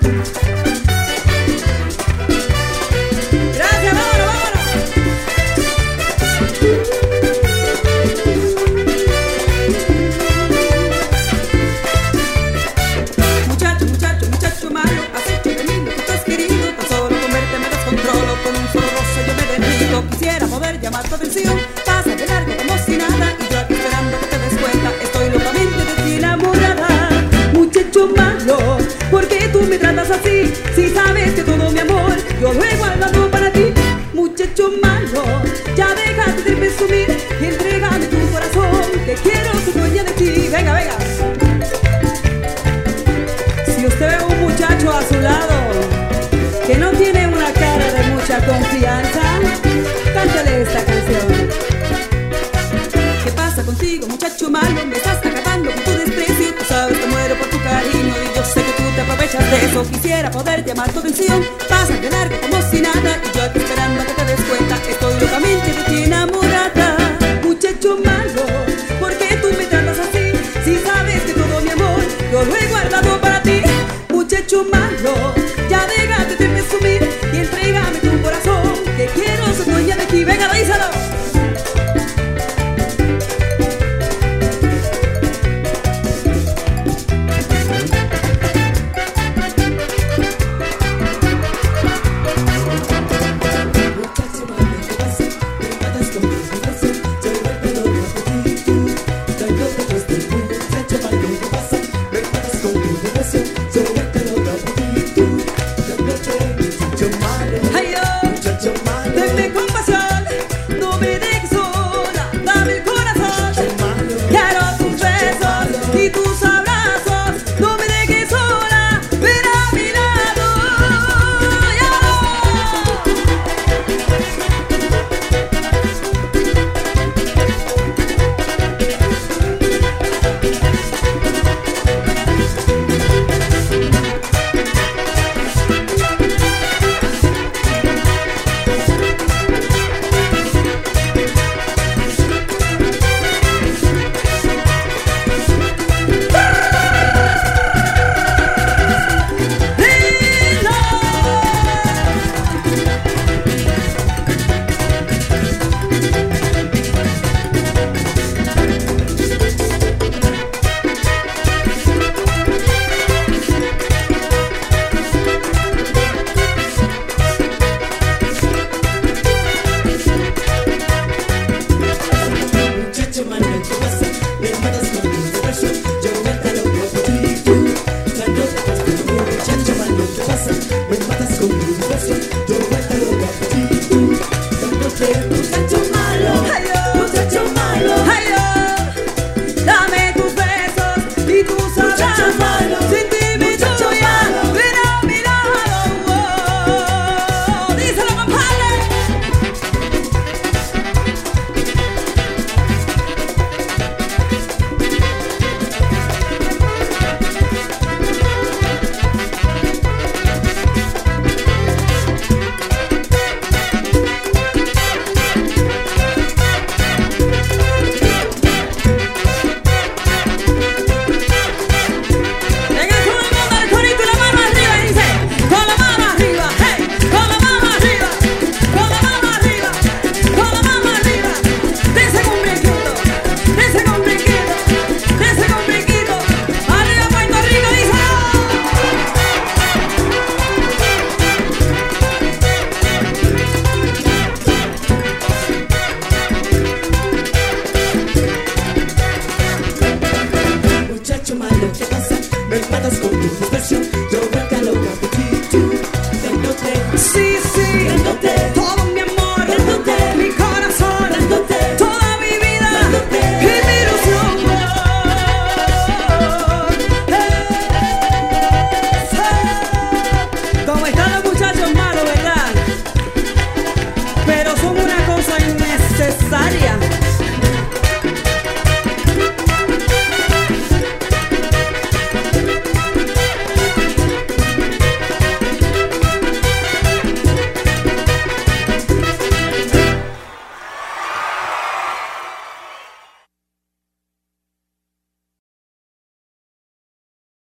Gracias, vámonos, vámonos. Muchacho, muchacho, muchacho malo, has hecho de mí lo que tú has querido. Tan solo con verte me descontrolo, con un solo roce yo me derrito. Quisiera poder llamar tu atención, pasa de largo como si nada, y yo aquí esperando que te des cuenta, estoy locamente de ti enamorada. Muchacho malo, ¿por qué tú me tratas así? Si sabes que todo mi amor yo lo he guardado para ti. Muchacho malo, ya déjate de presumir y entrégame tu corazón, que quiero ser dueña de ti. Venga, venga. Si usted ve a un muchacho a su lado que no tiene una cara de mucha confianza, cántale esta canción. ¿Qué pasa contigo, muchacho malo? Me estás acabando con tu desprecio. Tú sabes que muero por tu cariño y yo sé que tú te aprovechas de eso. Quisiera poder llamar tu atención, pasa de largo como si nada, y yo aquí esperando a que te des cuenta, estoy locamente de ti enamorada. Muchacho malo, ¿por qué tú me tratas así? Si sabes que todo mi amor yo lo he guardado para ti. Muchacho malo, ya déjate de presumir y entrégame tu corazón, que quiero ser dueña de ti. Venga, díselo. Ay, yo, tenme compasión, no me dejes sola, dame el corazón. Quiero tus besos y tus abrazos, no me dejes sola, ven a mi lado. Ay, yo, dame tus besos y tus abrazos, sin ti mi tuya, ven a mi lado. Oh, díselo, compadre. Muchacho malo, ¿qué pasa? Me matas con tu desprecio. Yo